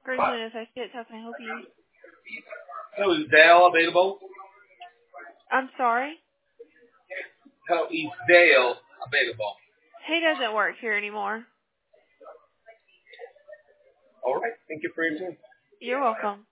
Griswold Associates, how can I help you? Hello, is Dale available? I'm sorry? Hello, is Dale available? He doesn't work here anymore. All right, thank you for your time. You're welcome.